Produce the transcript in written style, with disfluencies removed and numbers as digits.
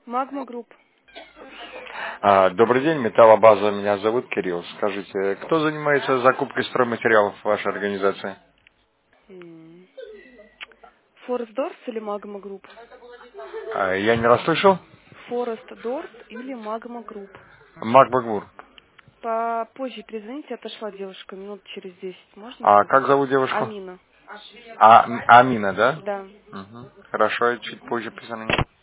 Магма Групп. Добрый день, Металлобаза, меня зовут Кирилл. Скажите, кто занимается закупкой стройматериалов в вашей организации? Форест Дорс или Магма Групп? Я не расслышал. Форест Дорс или Магма Групп? Макбагмур. Попозже перезвоните, отошла девушка, минут через 10. Можно? А как зовут девушку? Амина. Амина, да? Да. Хорошо, я чуть позже позвоню.